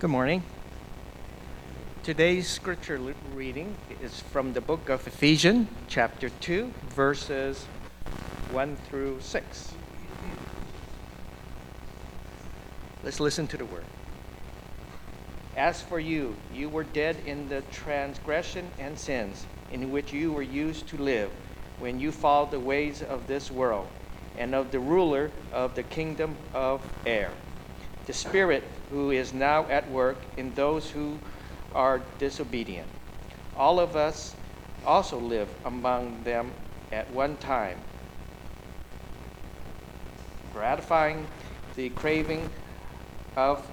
Good morning. Today's scripture reading is from the book of Ephesians, chapter 2, verses 1 through 6. Let's listen to the word. As for you, you were dead in the transgression and sins in which you were used to live when you followed the ways of this world and of the ruler of the kingdom of air, the Spirit who is now at work in those who are disobedient. All of us also live among them at one time, gratifying the craving of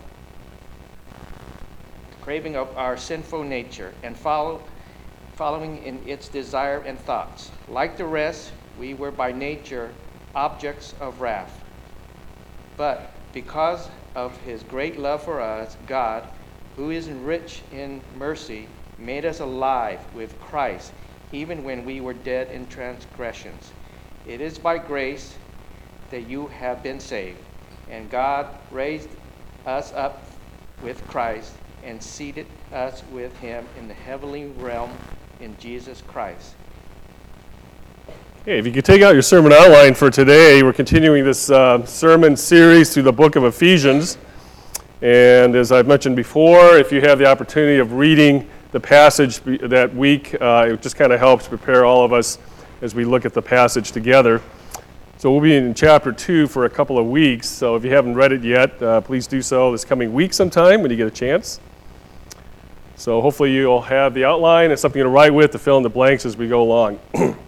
our sinful nature and following in its desire and thoughts. Like the rest, we were by nature objects of wrath. But because of his great love for us, God, who is rich in mercy, made us alive with Christ, even when we were dead in transgressions. It is by grace that you have been saved, and God raised us up with Christ and seated us with him in the heavenly realm in Jesus Christ. Hey, if you could take out your sermon outline for today, we're continuing this sermon series through the book of Ephesians. And as I've mentioned before, if you have the opportunity of reading the passage that week, it just kind of helps prepare all of us as we look at the passage together. So we'll be in chapter 2 for a couple of weeks. So if you haven't read it yet, please do so this coming week sometime when you get a chance. So hopefully you'll have the outline and something to write with to fill in the blanks as we go along.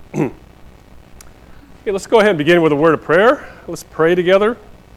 Okay, let's go ahead and begin with a word of prayer. Let's pray together.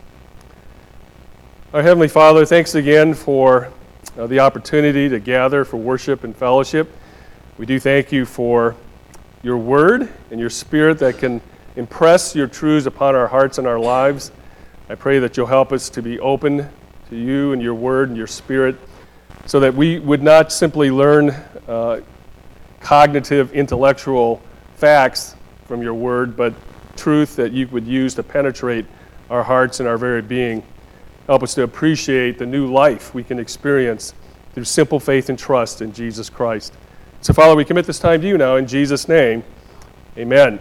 Our Heavenly Father, thanks again for the opportunity to gather for worship and fellowship. We do thank you for your word and your spirit that can impress your truths upon our hearts and our lives. I pray that you'll help us to be open to you and your word and your spirit so that we would not simply learn cognitive, intellectual facts from your word, but truth that you would use to penetrate our hearts and our very being. Help us to appreciate the new life we can experience through simple faith and trust in Jesus Christ. So, Father, we commit this time to you now in Jesus' name. Amen.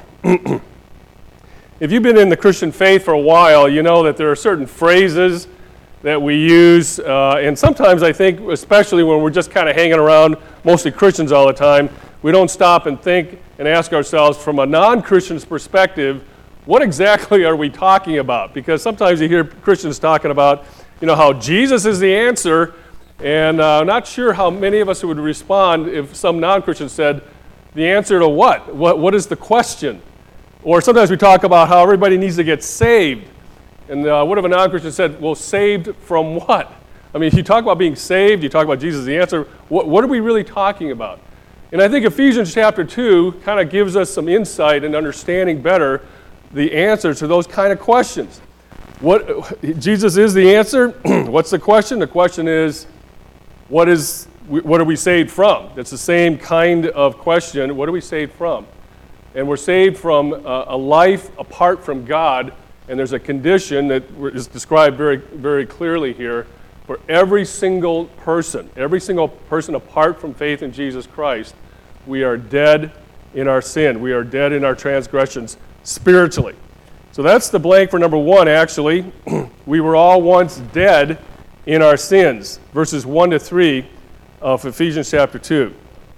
If you've been in the Christian faith for a while, you know that there are certain phrases that we use, and sometimes I think, especially when we're just kind of hanging around, mostly Christians all the time, we don't stop and think and ask ourselves from a non-Christian's perspective, what exactly are we talking about? Because sometimes you hear Christians talking about, how Jesus is the answer, and I'm not sure how many of us would respond if some non-Christian said, the answer to what? What is the question? Or sometimes we talk about how everybody needs to get saved. And what if a non-Christian said, well, saved from what? I mean, if you talk about being saved, you talk about Jesus the answer, what are we really talking about? And I think Ephesians chapter 2 kind of gives us some insight and understanding better the answer to those kind of questions. Jesus is the answer. What's the question? The question is, what are we saved from? It's the same kind of question. What are we saved from? And we're saved from a life apart from God, and there's a condition that is described very, very clearly here for every single person apart from faith in Jesus Christ. We are dead in our sin. We are dead in our transgressions spiritually. So that's the blank for number 1, actually. We were all once dead in our sins, verses 1 to 3 of Ephesians chapter 2.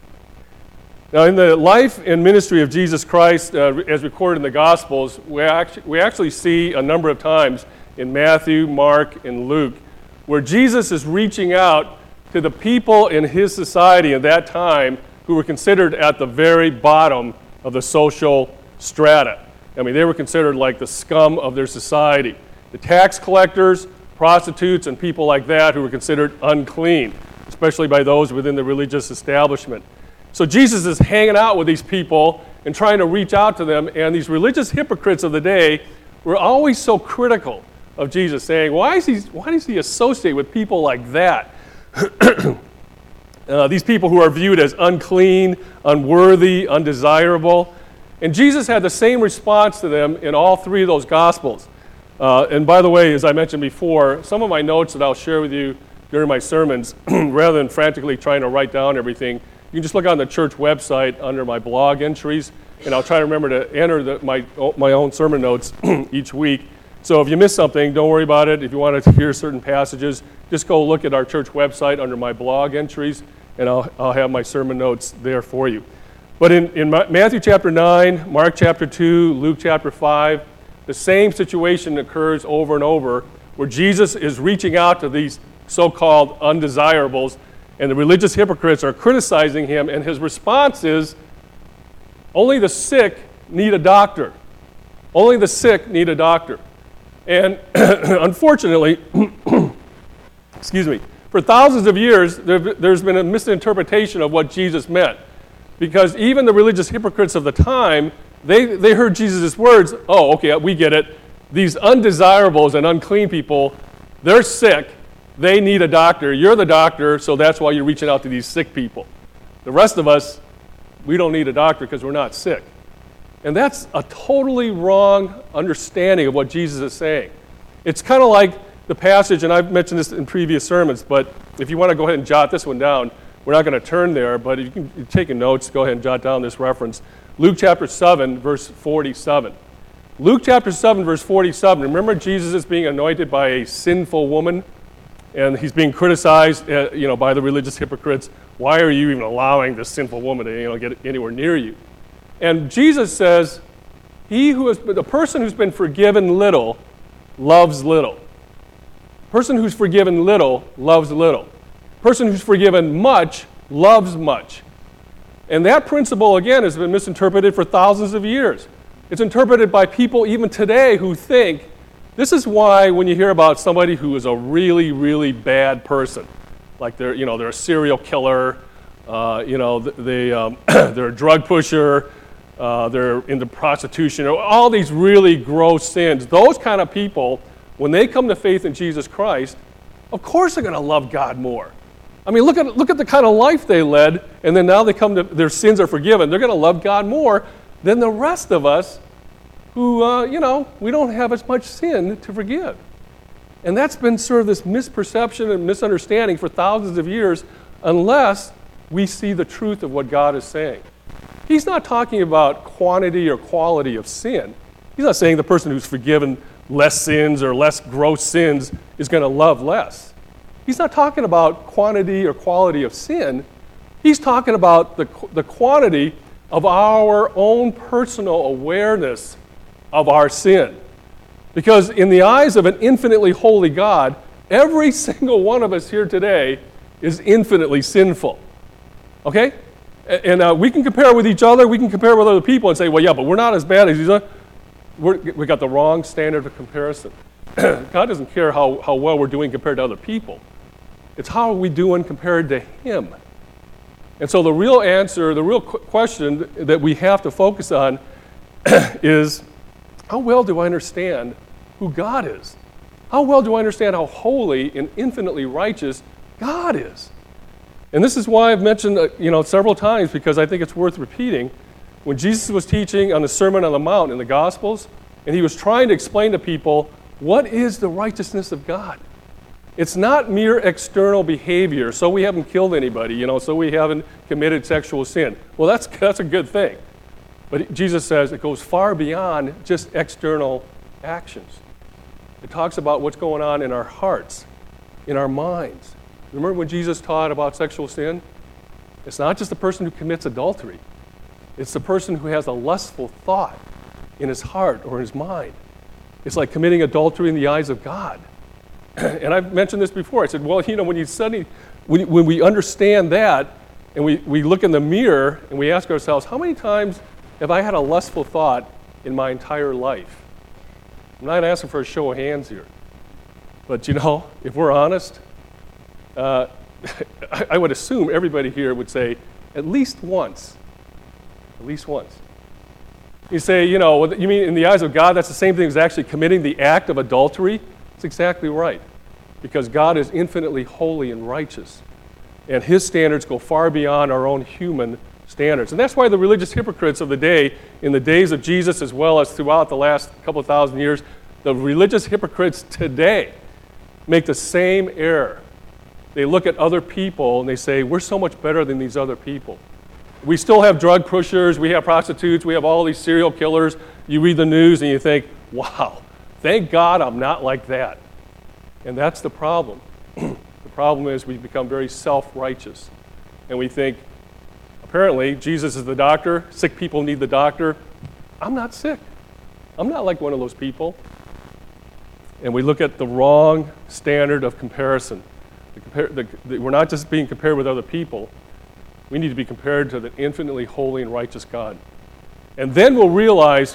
Now, in the life and ministry of Jesus Christ, as recorded in the Gospels, we actually see a number of times in Matthew, Mark, and Luke where Jesus is reaching out to the people in his society at that time who were considered at the very bottom of the social strata. I mean, they were considered like the scum of their society. The tax collectors, prostitutes, and people like that who were considered unclean, especially by those within the religious establishment. So Jesus is hanging out with these people and trying to reach out to them, and these religious hypocrites of the day were always so critical of Jesus, saying, why does he associate with people like that? These people who are viewed as unclean, unworthy, undesirable. And Jesus had the same response to them in all 3 of those Gospels. And by the way, as I mentioned before, some of my notes that I'll share with you during my sermons, rather than frantically trying to write down everything, you can just look on the church website under my blog entries, and I'll try to remember to enter my own sermon notes each week. So if you miss something, don't worry about it. If you want to hear certain passages, just go look at our church website under my blog entries, and I'll have my sermon notes there for you. But in Matthew chapter 9, Mark chapter 2, Luke chapter 5, the same situation occurs over and over, where Jesus is reaching out to these so-called undesirables, and the religious hypocrites are criticizing him, and his response is, only the sick need a doctor. Only the sick need a doctor. And unfortunately, excuse me, for thousands of years, there's been a misinterpretation of what Jesus meant. Because even the religious hypocrites of the time, they heard Jesus' words, oh, okay, we get it. These undesirables and unclean people, they're sick. They need a doctor. You're the doctor, so that's why you're reaching out to these sick people. The rest of us, we don't need a doctor because we're not sick. And that's a totally wrong understanding of what Jesus is saying. It's kind of like the passage, and I've mentioned this in previous sermons, but if you want to go ahead and jot this one down, we're not going to turn there, but if you're taking notes, go ahead and jot down this reference. Luke chapter 7, verse 47. Luke chapter 7, verse 47. Remember, Jesus is being anointed by a sinful woman, and he's being criticized, by the religious hypocrites. Why are you even allowing this sinful woman to, get anywhere near you? And Jesus says, the person who's been forgiven little loves little. Person who's forgiven little loves little. Person who's forgiven much loves much. And that principle, again, has been misinterpreted for thousands of years. It's interpreted by people even today who think, this is why when you hear about somebody who is a really, really bad person, like they're a serial killer, they're a drug pusher, they're into prostitution, or all these really gross sins, those kind of people, when they come to faith in Jesus Christ, of course they're going to love God more. I mean, look at the kind of life they led, and then now they come to, their sins are forgiven. They're going to love God more than the rest of us who, we don't have as much sin to forgive. And that's been sort of this misperception and misunderstanding for thousands of years unless we see the truth of what God is saying. He's not talking about quantity or quality of sin. He's not saying the person who's forgiven less sins or less gross sins is going to love less. He's not talking about quantity or quality of sin. He's talking about the quantity of our own personal awareness of our sin. Because in the eyes of an infinitely holy God, every single one of us here today is infinitely sinful. Okay? And we can compare with each other, we can compare with other people and say, well, yeah, but we're not as bad as these other. We got the wrong standard of comparison. God doesn't care how well we're doing compared to other people. It's how are we doing compared to Him. And so the real answer, the real question that we have to focus on is, how well do I understand who God is? How well do I understand how holy and infinitely righteous God is? And this is why I've mentioned several times, because I think it's worth repeating. When Jesus was teaching on the Sermon on the Mount in the Gospels, and he was trying to explain to people, what is the righteousness of God? It's not mere external behavior, so we haven't killed anybody, so we haven't committed sexual sin. Well, that's a good thing. But Jesus says it goes far beyond just external actions. It talks about what's going on in our hearts, in our minds. Remember when Jesus taught about sexual sin? It's not just the person who commits adultery. It's the person who has a lustful thought in his heart or in his mind. It's like committing adultery in the eyes of God. And I've mentioned this before. I said, well, when we understand that, and we look in the mirror and we ask ourselves, how many times have I had a lustful thought in my entire life? I'm not asking for a show of hands here. But if we're honest, I would assume everybody here would say, at least once. At least once. You say, you mean in the eyes of God, that's the same thing as actually committing the act of adultery? That's exactly right. Because God is infinitely holy and righteous. And His standards go far beyond our own human standards. And that's why the religious hypocrites of the day, in the days of Jesus as well as throughout the last couple of thousand years, the religious hypocrites today make the same error. they look at other people and they say, we're so much better than these other people. We still have drug pushers, we have prostitutes, we have all these serial killers. You read the news and you think, wow, thank God I'm not like that. And that's the problem. The problem is we become very self-righteous. And we think, apparently, Jesus is the doctor, sick people need the doctor. I'm not sick. I'm not like one of those people. And we look at the wrong standard of comparison. We're not just being compared with other people. We need to be compared to the infinitely holy and righteous God. And then we'll realize,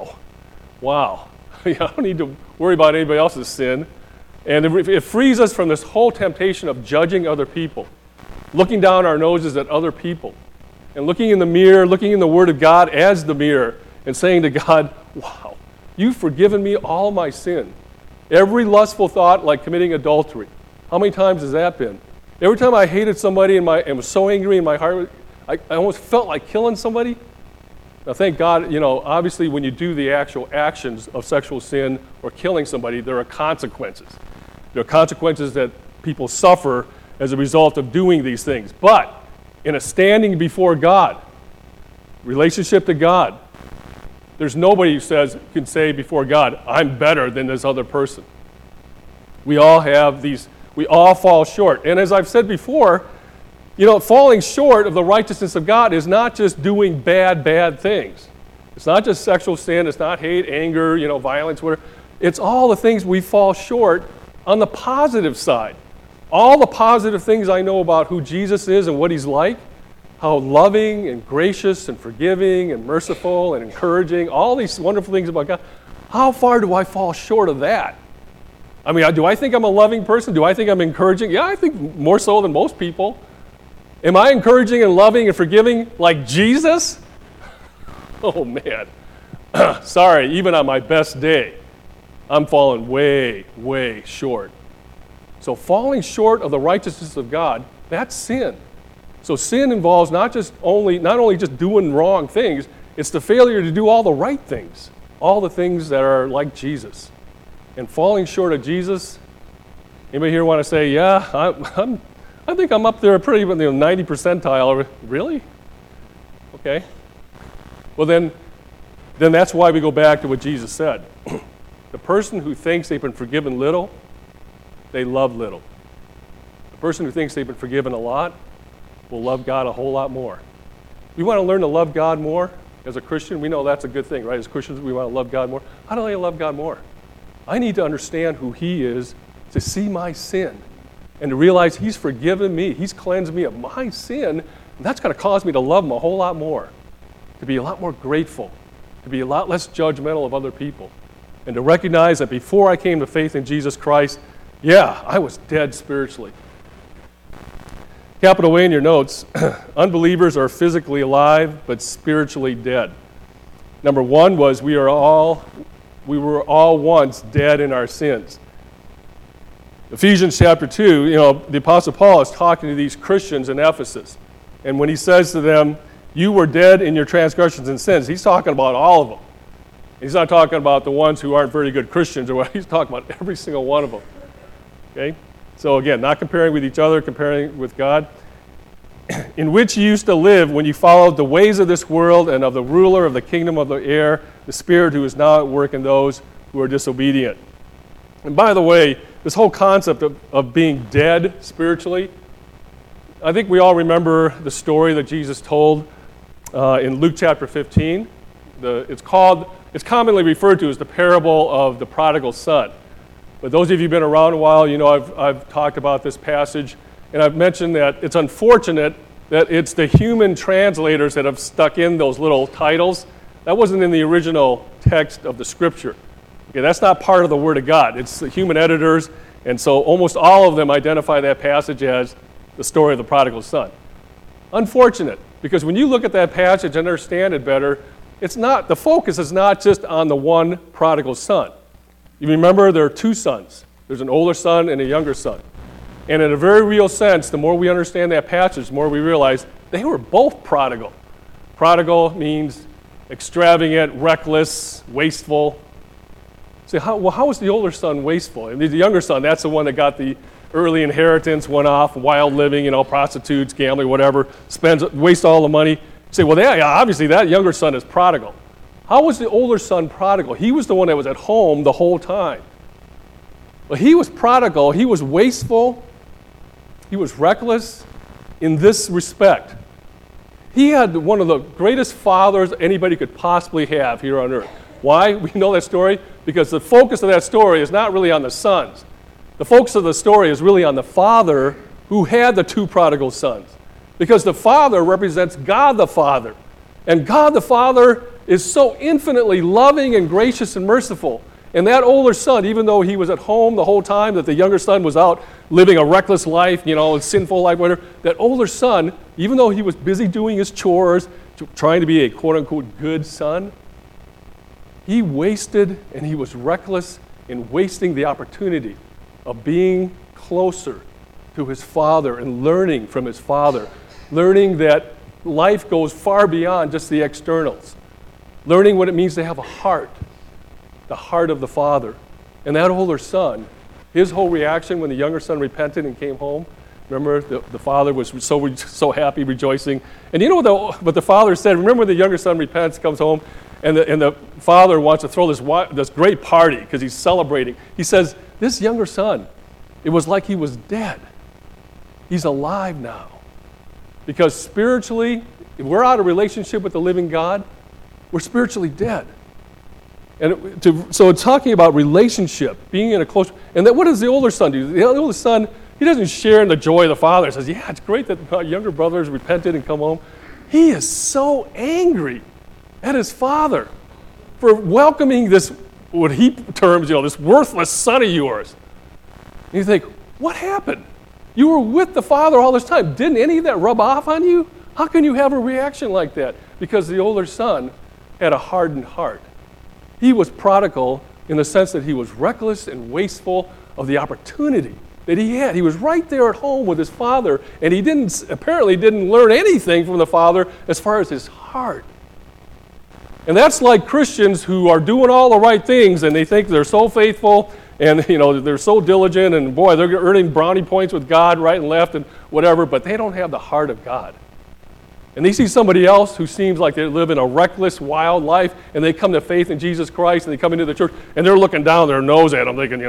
wow, I don't need to worry about anybody else's sin. And it frees us from this whole temptation of judging other people, looking down our noses at other people, and looking in the mirror, looking in the Word of God as the mirror, and saying to God, wow, you've forgiven me all my sin. Every lustful thought, like committing adultery. How many times has that been? Every time I hated somebody and was so angry in my heart, I almost felt like killing somebody. Now, thank God, obviously when you do the actual actions of sexual sin or killing somebody, there are consequences. There are consequences that people suffer as a result of doing these things. But in a standing before God, relationship to God, there's nobody who can say before God, I'm better than this other person. We all fall short. And as I've said before, falling short of the righteousness of God is not just doing bad things. It's not just sexual sin. It's not hate, anger, violence, whatever. It's all the things we fall short on the positive side. All the positive things I know about who Jesus is and what he's like, how loving and gracious and forgiving and merciful and encouraging, all these wonderful things about God, how far do I fall short of that? I mean, do I think I'm a loving person? Do I think I'm encouraging? Yeah, I think more so than most people. Am I encouraging and loving and forgiving like Jesus? Oh, man. Sorry, even on my best day, I'm falling way, way short. So falling short of the righteousness of God, that's sin. So sin involves not only just doing wrong things, it's the failure to do all the right things, all the things that are like Jesus. And falling short of Jesus, anybody here want to say, yeah, I think I'm up there pretty 90 percentile. Really? Okay. Well, then that's why we go back to what Jesus said. The person who thinks they've been forgiven little, they love little. The person who thinks they've been forgiven a lot will love God a whole lot more. We want to learn to love God more as a Christian. We know that's a good thing, right? As Christians, we want to love God more. How do I love God more? I need to understand who he is, to see my sin, and to realize he's forgiven me. He's cleansed me of my sin. And that's going to cause me to love him a whole lot more, to be a lot more grateful, to be a lot less judgmental of other people, and to recognize that before I came to faith in Jesus Christ, yeah, I was dead spiritually. Capital away in your notes, unbelievers are physically alive but spiritually dead. Number one was we were all once dead in our sins. Ephesians chapter 2, the Apostle Paul is talking to these Christians in Ephesus. And when he says to them, you were dead in your transgressions and sins, he's talking about all of them. He's not talking about the ones who aren't very good Christians, or what. He's talking about every single one of them. Okay? So again, not comparing with each other, comparing with God. In which you used to live when you followed the ways of this world and of the ruler of the kingdom of the air, the spirit who is now at work in those who are disobedient. And by the way, this whole concept of being dead spiritually, I think we all remember the story that Jesus told in Luke chapter 15. It's commonly referred to as the parable of the prodigal son. But those of you who've been around a while, I've talked about this passage, and I've mentioned that it's unfortunate that it's the human translators that have stuck in those little titles. That wasn't in the original text of the scripture. Okay, that's not part of the Word of God. It's the human editors, and so almost all of them identify that passage as the story of the prodigal son. Unfortunate, because when you look at that passage and understand it better, the focus is not just on the one prodigal son. You remember there are two sons. There's an older son and a younger son. And in a very real sense, the more we understand that passage, the more we realize they were both prodigal. Prodigal means extravagant, reckless, wasteful. So how was the older son wasteful? I mean, the younger son, that's the one that got the early inheritance, went off, wild living, prostitutes, gambling, whatever, wastes all the money. You say, well, yeah, obviously that younger son is prodigal. How was the older son prodigal? He was the one that was at home the whole time. But he was prodigal, he was wasteful, he was reckless in this respect. He had one of the greatest fathers anybody could possibly have here on earth. Why? We know that story because the focus of that story is not really on the sons. The focus of the story is really on the father who had the two prodigal sons. Because the father represents God the Father. And God the Father is so infinitely loving and gracious and merciful. And that older son, even though he was at home the whole time, that the younger son was out living a reckless life, a sinful life, whatever, that older son, even though he was busy doing his chores, trying to be a quote-unquote good son, he wasted and he was reckless in wasting the opportunity of being closer to his father and learning from his father, learning that life goes far beyond just the externals, learning what it means to have a heart, the heart of the Father. And that older son, his whole reaction when the younger son repented and came home, remember the father was so happy, rejoicing. And you know what the father said? Remember when the younger son repents, comes home, and the father wants to throw this great party because he's celebrating. He says, this younger son, it was like he was dead. He's alive now. Because spiritually, if we're out of relationship with the living God, we're spiritually dead. And so it's talking about relationship, being in a close, and then what does the older son do? The older son, he doesn't share in the joy of the father. He says, yeah, it's great that my younger brother has repented and come home. He is so angry at his father for welcoming this, what he terms, this worthless son of yours. And you think, what happened? You were with the father all this time. Didn't any of that rub off on you? How can you have a reaction like that? Because the older son had a hardened heart. He was prodigal in the sense that he was reckless and wasteful of the opportunity that he had. He was right there at home with his father, and he apparently didn't learn anything from the father as far as his heart. And that's like Christians who are doing all the right things, and they think they're so faithful, and they're so diligent, and boy, they're earning brownie points with God right and left and whatever, but they don't have the heart of God. And they see somebody else who seems like they live in a reckless, wild life, and they come to faith in Jesus Christ, and they come into the church, and they're looking down their nose at them, thinking,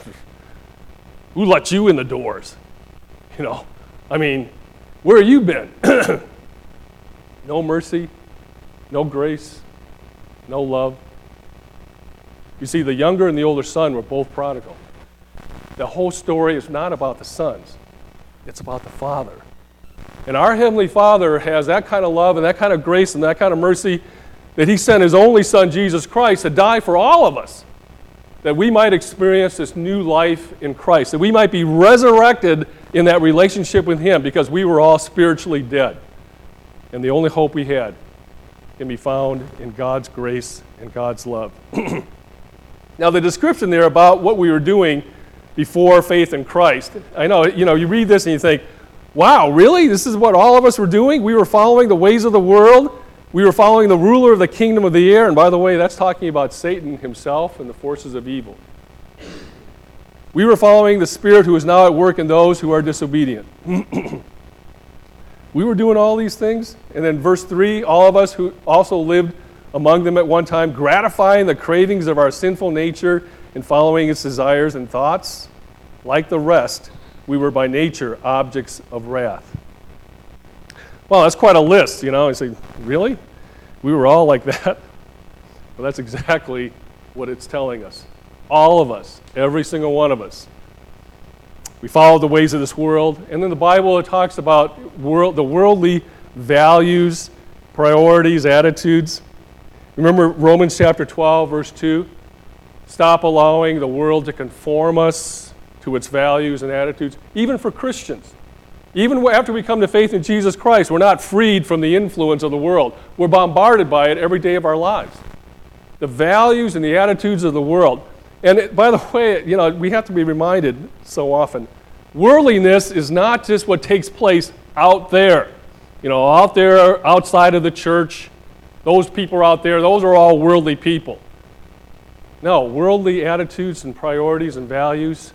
who let you in the doors? Where have you been? No mercy, no grace, no love. You see, the younger and the older son were both prodigal. The whole story is not about the sons. It's about the father. And our Heavenly Father has that kind of love and that kind of grace and that kind of mercy that He sent His only Son, Jesus Christ, to die for all of us, that we might experience this new life in Christ, that we might be resurrected in that relationship with Him because we were all spiritually dead. And the only hope we had can be found in God's grace and God's love. Now, the description there about what we were doing before faith in Christ, I know, you read this and you think, wow, really? This is what all of us were doing? We were following the ways of the world. We were following the ruler of the kingdom of the air. And by the way, that's talking about Satan himself and the forces of evil. We were following the spirit who is now at work in those who are disobedient. We were doing all these things. And then verse 3, all of us who also lived among them at one time, gratifying the cravings of our sinful nature and following its desires and thoughts. Like the rest, we were by nature objects of wrath. Well, that's quite a list, You say, really? We were all like that? Well, that's exactly what it's telling us. All of us, every single one of us. We followed the ways of this world. And then the Bible, it talks about the worldly values, priorities, attitudes. Remember Romans chapter 12, verse 2? Stop allowing the world to conform us to its values and attitudes, even for Christians. Even after we come to faith in Jesus Christ, we're not freed from the influence of the world. We're bombarded by it every day of our lives. The values and the attitudes of the world. And by the way, we have to be reminded so often, worldliness is not just what takes place out there. Out there, outside of the church, those people out there, those are all worldly people. No, worldly attitudes and priorities and values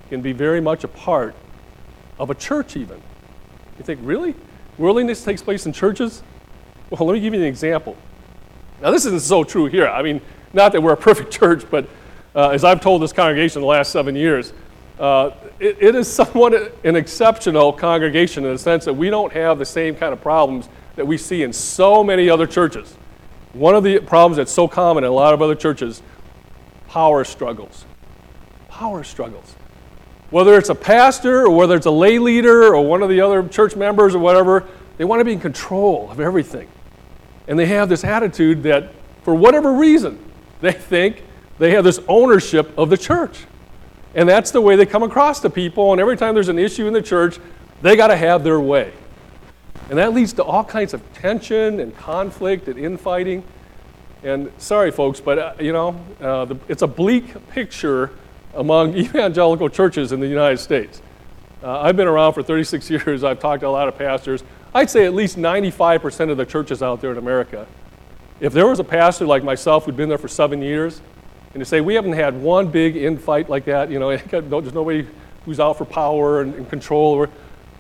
can be very much a part of a church even. You think, really? Worldliness takes place in churches? Well, let me give you an example. Now, this isn't so true here. I mean, not that we're a perfect church, but as I've told this congregation the last 7 years, it is somewhat an exceptional congregation in the sense that we don't have the same kind of problems that we see in so many other churches. One of the problems that's so common in a lot of other churches, power struggles. Power struggles. Whether it's a pastor or whether it's a lay leader or one of the other church members or whatever, they want to be in control of everything. And they have this attitude that, for whatever reason, they think they have this ownership of the church. And that's the way they come across to people, and every time there's an issue in the church, they got to have their way. And that leads to all kinds of tension and conflict and infighting. And sorry, folks, but it's a bleak picture among evangelical churches in the United States. I've been around for 36 years. I've talked to a lot of pastors. I'd say at least 95% of the churches out there in America, if there was a pastor like myself who'd been there for 7 years, and to say we haven't had one big infight like that, there's nobody who's out for power and control, or,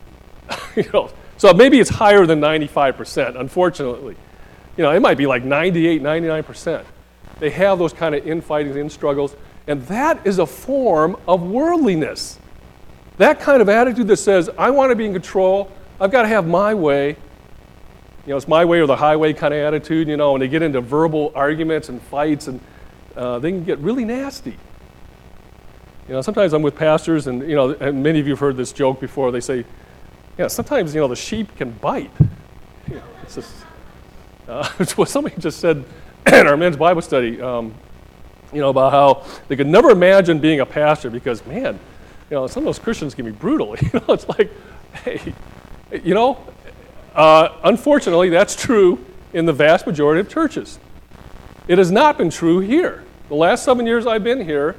so maybe it's higher than 95%, unfortunately. It might be like 98, 99%. They have those kind of infighting and struggles, and that is a form of worldliness. That kind of attitude that says, I want to be in control, I've got to have my way. It's my way or the highway kind of attitude, and they get into verbal arguments and fights, and they can get really nasty. Sometimes I'm with pastors, and and many of you have heard this joke before. They say, sometimes the sheep can bite. It's just, it's what somebody just said in our men's Bible study. About how they could never imagine being a pastor because, man, some of those Christians can be brutal. It's like, hey, unfortunately, that's true in the vast majority of churches. It has not been true here. The last 7 years I've been here,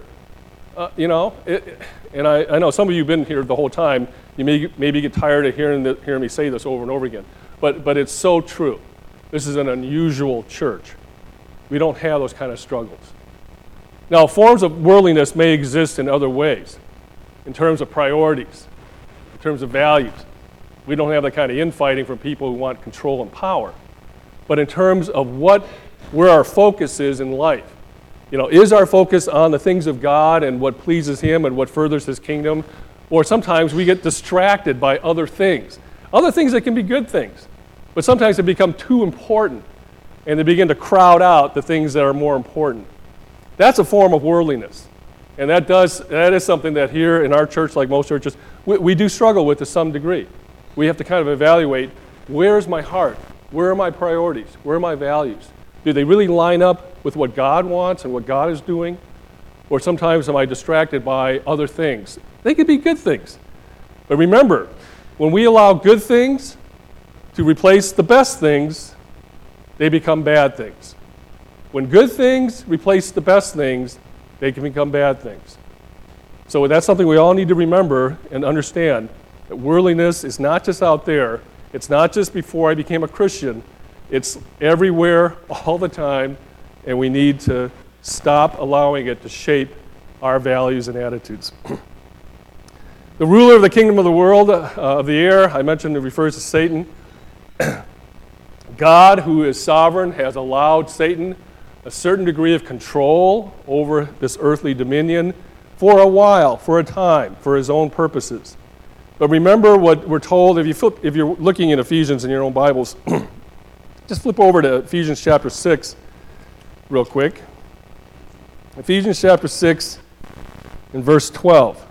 and I know some of you have been here the whole time. You maybe get tired of hearing me say this over and over again, but it's so true. This is an unusual church. We don't have those kind of struggles. Now, forms of worldliness may exist in other ways, in terms of priorities, in terms of values. We don't have that kind of infighting from people who want control and power. But in terms of where our focus is in life, is our focus on the things of God and what pleases Him and what furthers His kingdom? Or sometimes we get distracted by other things that can be good things, but sometimes they become too important and they begin to crowd out the things that are more important. That's a form of worldliness. And that is something that here in our church, like most churches, we do struggle with to some degree. We have to kind of evaluate, where is my heart? Where are my priorities? Where are my values? Do they really line up with what God wants and what God is doing? Or sometimes am I distracted by other things? They could be good things. But remember, when we allow good things to replace the best things, they become bad things. When good things replace the best things, they can become bad things. So that's something we all need to remember and understand, that worldliness is not just out there. It's not just before I became a Christian. It's everywhere, all the time, and we need to stop allowing it to shape our values and attitudes. The ruler of the kingdom of the world, of the air, I mentioned, it refers to Satan. God, who is sovereign, has allowed Satan a certain degree of control over this earthly dominion for a while, for a time, for his own purposes. But remember what we're told, if you're looking in Ephesians in your own Bibles, just flip over to Ephesians chapter 6 real quick. Ephesians chapter 6 and verse 12.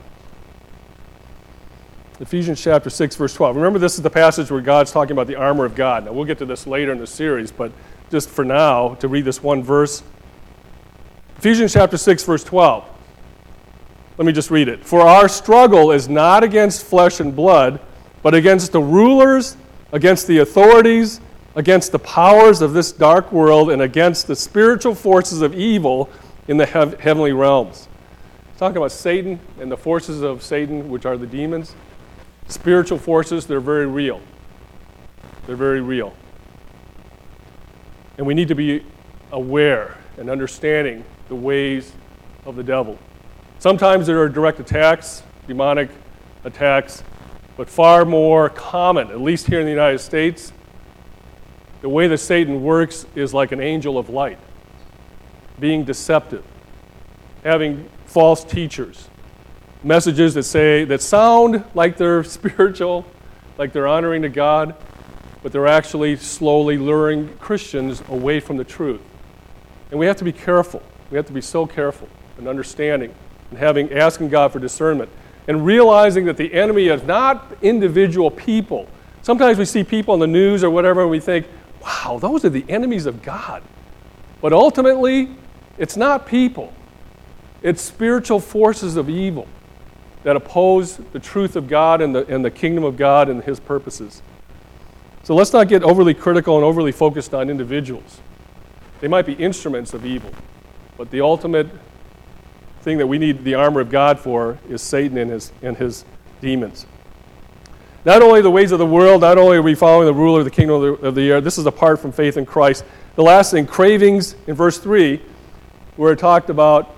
Ephesians chapter 6, verse 12. Remember, this is the passage where God's talking about the armor of God. Now, we'll get to this later in the series, but just for now, to read this one verse. Ephesians chapter 6, verse 12. Let me just read it. For our struggle is not against flesh and blood, but against the rulers, against the authorities, against the powers of this dark world, and against the spiritual forces of evil in the heavenly realms. Talking about Satan and the forces of Satan, which are the demons. Spiritual forces, they're very real. They're very real. And we need to be aware and understanding the ways of the devil. Sometimes there are direct attacks, demonic attacks, but far more common, at least here in the United States, the way that Satan works is like an angel of light, being deceptive, having false teachers, messages that sound like they're spiritual, like they're honoring to God, but they're actually slowly luring Christians away from the truth. And we have to be careful. We have to be so careful and understanding and asking God for discernment and realizing that the enemy is not individual people. Sometimes we see people on the news or whatever and we think, wow, those are the enemies of God. But ultimately, it's not people. It's spiritual forces of evil that oppose the truth of God and the kingdom of God and His purposes. So let's not get overly critical and overly focused on individuals. They might be instruments of evil, but the ultimate thing that we need the armor of God for is Satan and his demons. Not only the ways of the world, not only are we following the ruler of the kingdom of the air, this is apart from faith in Christ. The last thing, cravings, in verse 3, where it talked about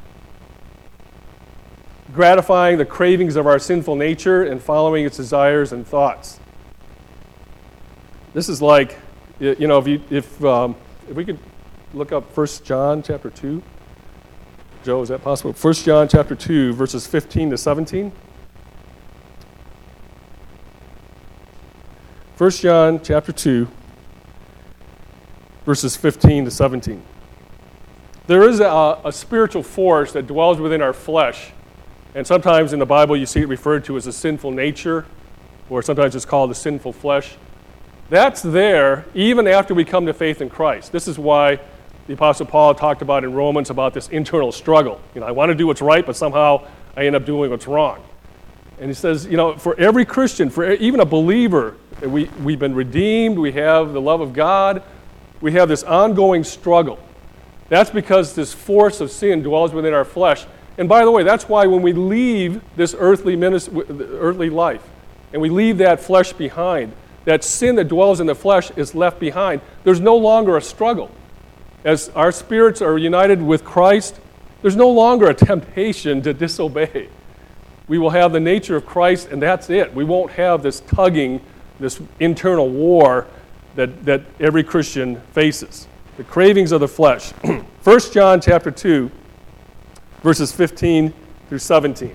gratifying the cravings of our sinful nature and following its desires and thoughts. This is like, you know, if we could look up 1 John chapter 2. Joe, is that possible? 1 John chapter 2, verses 15 to 17. 1 John chapter 2, verses 15 to 17. There is a spiritual force that dwells within our flesh, and sometimes in the Bible you see it referred to as a sinful nature, or sometimes it's called the sinful flesh. That's there even after we come to faith in Christ. This is why the Apostle Paul talked about in Romans about this internal struggle. You know, I want to do what's right, but somehow I end up doing what's wrong. And he says, you know, for every Christian, for even a believer, we've been redeemed, we have the love of God, we have this ongoing struggle. That's because this force of sin dwells within our flesh. And by the way, that's why when we leave this earthly life, and we leave that flesh behind, that sin that dwells in the flesh is left behind, there's no longer a struggle. As our spirits are united with Christ, there's no longer a temptation to disobey. We will have the nature of Christ, and that's it. We won't have this tugging, this internal war that every Christian faces. The cravings of the flesh. 1 John chapter 2, verses 15 through 17.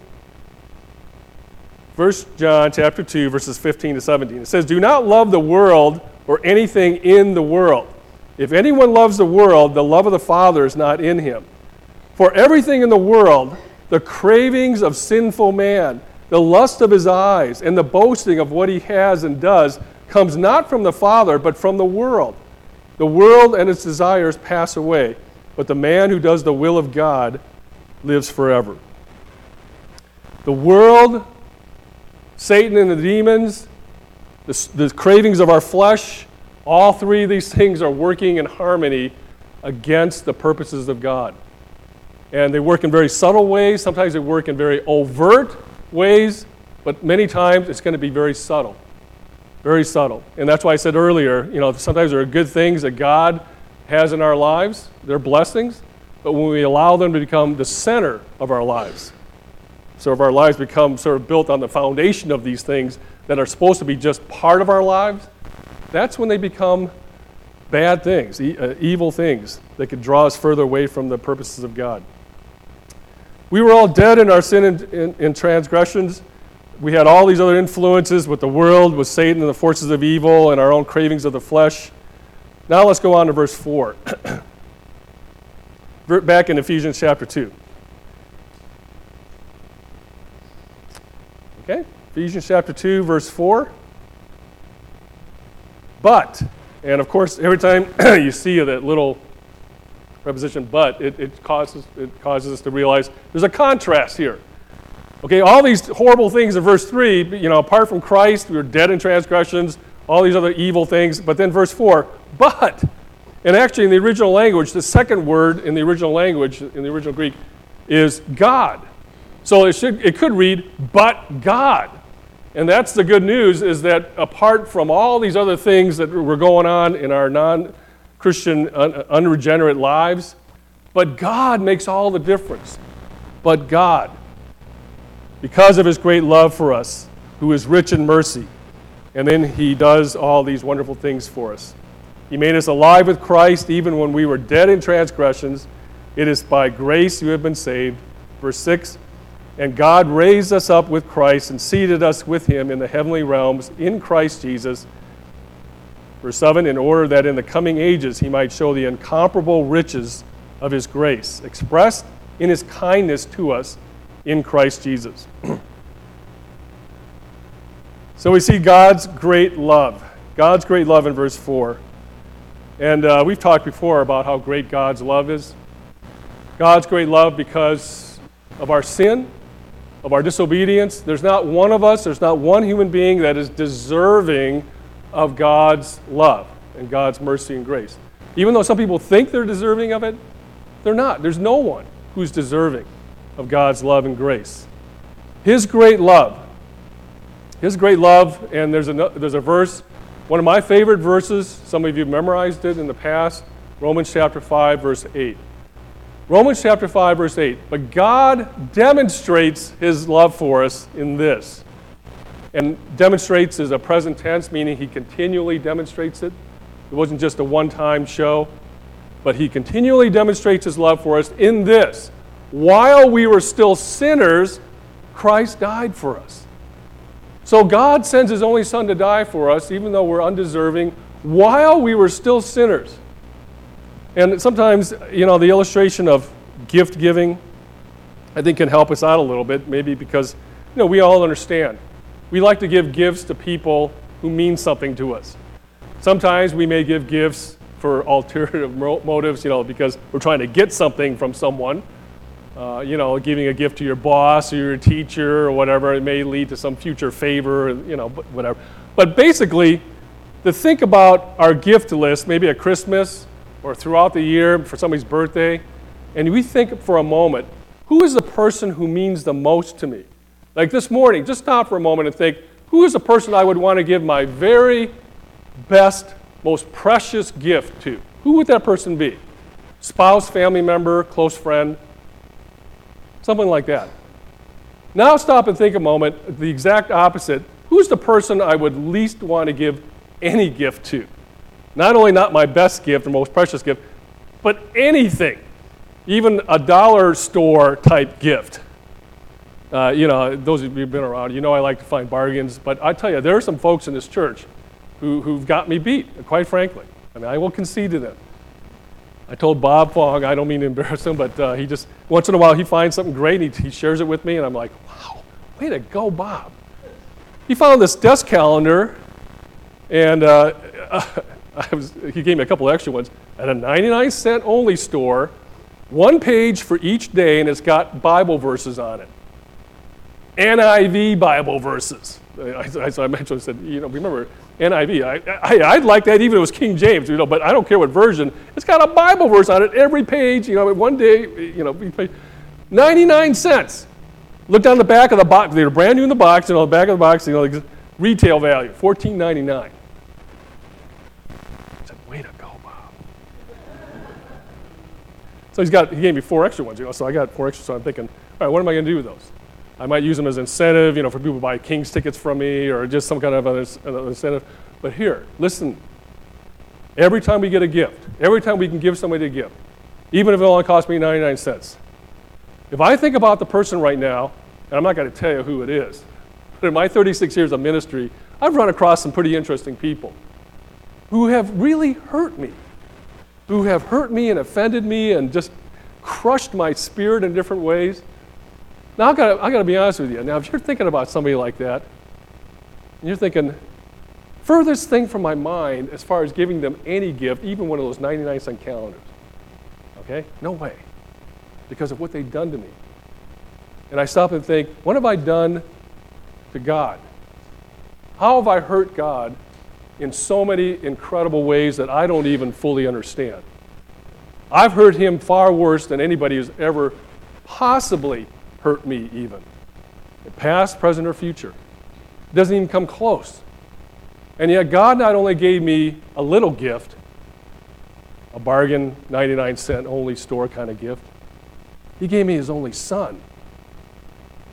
1 John chapter 2, verses 15 to 17. It says, "Do not love the world or anything in the world. If anyone loves the world, the love of the Father is not in him. For everything in the world, the cravings of sinful man, the lust of his eyes, and the boasting of what he has and does, comes not from the Father, but from the world. The world and its desires pass away, but the man who does the will of God lives forever." The world, Satan and the demons, the cravings of our flesh, all three of these things are working in harmony against the purposes of God. And they work in very subtle ways. Sometimes they work in very overt ways, but many times it's going to be very subtle. Very subtle. And that's why I said earlier, you know, sometimes there are good things that God has in our lives. They're blessings. But when we allow them to become the center of our lives, so if our lives become sort of built on the foundation of these things that are supposed to be just part of our lives, that's when they become bad things, evil things that could draw us further away from the purposes of God. We were all dead in our sin and transgressions. We had all these other influences with the world, with Satan and the forces of evil and our own cravings of the flesh. Now let's go on to verse 4. Back in Ephesians chapter 2. Okay, Ephesians chapter 2, verse 4. But, and of course, every time you see that little preposition but, it causes us to realize there's a contrast here. Okay, all these horrible things in verse 3, you know, apart from Christ, we were dead in transgressions, all these other evil things. But then verse 4, but, and actually in the original language, the second word in the original language, in the original Greek, is God. So it could read, but God. And that's the good news, is that apart from all these other things that were going on in our non-Christian, unregenerate lives, but God makes all the difference. But God. because of his great love for us, who is rich in mercy. And then he does all these wonderful things for us. He made us alive with Christ even when we were dead in transgressions. It is by grace you have been saved. Verse 6, and God raised us up with Christ and seated us with him in the heavenly realms in Christ Jesus. Verse 7, in order that in the coming ages he might show the incomparable riches of his grace, expressed in his kindness to us in Christ Jesus. So we see God's great love. God's great love in verse 4. And we've talked before about how great God's love is. God's great love because of our sin, of our disobedience. There's not one of us, there's not one human being that is deserving of God's love and God's mercy and grace. Even though some people think they're deserving of it, they're not. There's no one who's deserving of God's love and grace. His great love, and there's a verse, one of my favorite verses, some of you memorized it in the past, Romans chapter 5, verse 8. Romans chapter 5, verse 8. But God demonstrates his love for us in this. And demonstrates is a present tense, meaning he continually demonstrates it. It wasn't just a one-time show, but he continually demonstrates his love for us in this. While we were still sinners, Christ died for us. So God sends his only son to die for us, even though we're undeserving, while we were still sinners. And sometimes, the illustration of gift giving, I think can help us out a little bit, maybe because, we all understand. We like to give gifts to people who mean something to us. Sometimes we may give gifts for alternative motives, because we're trying to get something from someone. Giving a gift to your boss or your teacher or whatever, it may lead to some future favor, whatever. But basically, to think about our gift list, maybe at Christmas or throughout the year for somebody's birthday, and we think for a moment, who is the person who means the most to me? Like this morning, just stop for a moment and think, who is the person I would want to give my very best, most precious gift to? Who would that person be? Spouse, family member, close friend? Something like that. Now stop and think a moment, the exact opposite. Who's the person I would least want to give any gift to? Not only not my best gift or most precious gift, but anything. Even a dollar store type gift. Those of you who've been around, I like to find bargains. But I tell you, there are some folks in this church who've got me beat, quite frankly. I will concede to them. I told Bob Fong, I don't mean to embarrass him, but he just, once in a while, he finds something great, and he shares it with me, and I'm like, wow, way to go, Bob. He found this desk calendar, and he gave me a couple extra ones, at a 99-cent only store, one page for each day, and it's got Bible verses on it. NIV Bible verses. I mentioned, I said, remember, NIV. I'd like that even if it was King James, but I don't care what version. It's got a Bible verse on it every page, one day, 99 cents. Look down the back of the box. They were brand new in the box, the back of the box, retail value, $14.99. I said, way to go, Bob. So he gave me 4 extra ones, so I got 4 extra, so I'm thinking, all right, what am I going to do with those? I might use them as incentive, for people to buy Kings tickets from me or just some kind of an incentive. But here, listen, every time we get a gift, every time we can give somebody a gift, even if it only costs me 99 cents, if I think about the person right now, and I'm not going to tell you who it is, but in my 36 years of ministry, I've run across some pretty interesting people who have really hurt me, and offended me and just crushed my spirit in different ways. Now, I got to be honest with you. Now, if you're thinking about somebody like that, and you're thinking, furthest thing from my mind as far as giving them any gift, even one of those 99-cent calendars. Okay? No way. Because of what they've done to me. And I stop and think, what have I done to God? How have I hurt God in so many incredible ways that I don't even fully understand? I've hurt him far worse than anybody who's ever possibly hurt me even. Past, present, or future. It doesn't even come close. And yet God not only gave me a little gift, a bargain, 99-cent only store kind of gift, he gave me his only son.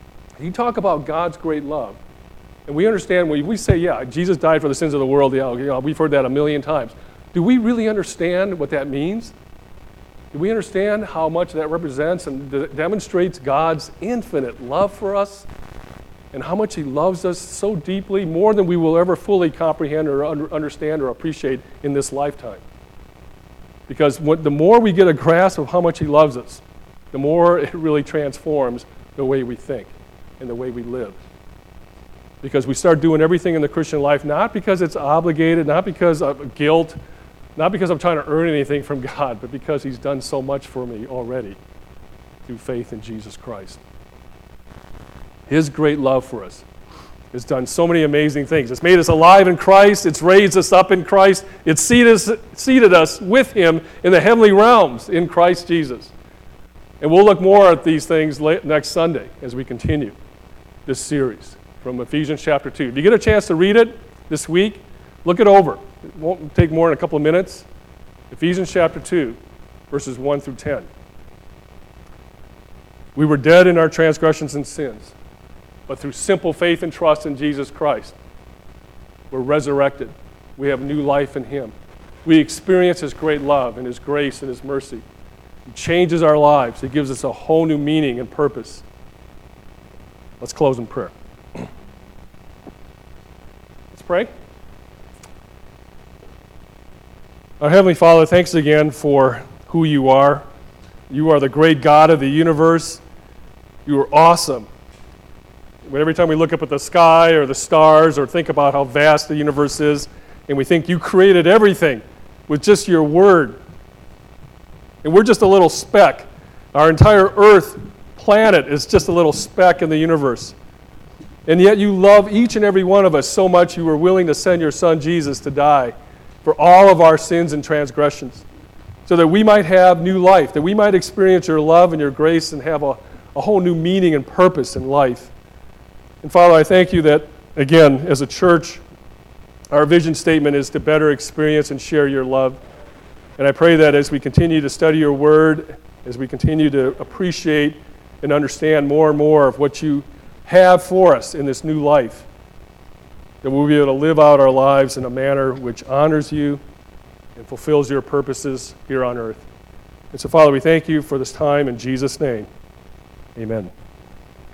You talk about God's great love. And we understand when we say, yeah, Jesus died for the sins of the world. We've heard that a million times. Do we really understand what that means? Do we understand how much that represents and demonstrates God's infinite love for us? And how much he loves us so deeply, more than we will ever fully comprehend or understand or appreciate in this lifetime. Because the more we get a grasp of how much he loves us, the more it really transforms the way we think and the way we live. Because we start doing everything in the Christian life, not because it's obligated, not because of guilt, not because I'm trying to earn anything from God, but because he's done so much for me already through faith in Jesus Christ. His great love for us has done so many amazing things. It's made us alive in Christ. It's raised us up in Christ. It's seated us with him in the heavenly realms in Christ Jesus. And we'll look more at these things next Sunday as we continue this series from Ephesians chapter 2. If you get a chance to read it this week, look it over. It won't take more than a couple of minutes. Ephesians chapter 2, verses 1 through 10. We were dead in our transgressions and sins, but through simple faith and trust in Jesus Christ, we're resurrected. We have new life in him. We experience his great love and his grace and his mercy. He changes our lives. He gives us a whole new meaning and purpose. Let's close in prayer. Let's pray. Our Heavenly Father, thanks again for who you are. You are the great God of the universe. You are awesome. But every time we look up at the sky or the stars or think about how vast the universe is, and we think you created everything with just your word, and we're just a little speck. Our entire Earth planet is just a little speck in the universe. And yet you love each and every one of us so much you were willing to send your son Jesus to die for all of our sins and transgressions, so that we might have new life, that we might experience your love and your grace and have a whole new meaning and purpose in life. And Father, I thank you that, again, as a church, our vision statement is to better experience and share your love. And I pray that as we continue to study your word, as we continue to appreciate and understand more and more of what you have for us in this new life, that we'll be able to live out our lives in a manner which honors you and fulfills your purposes here on earth. And so, Father, we thank you for this time in Jesus' name. Amen.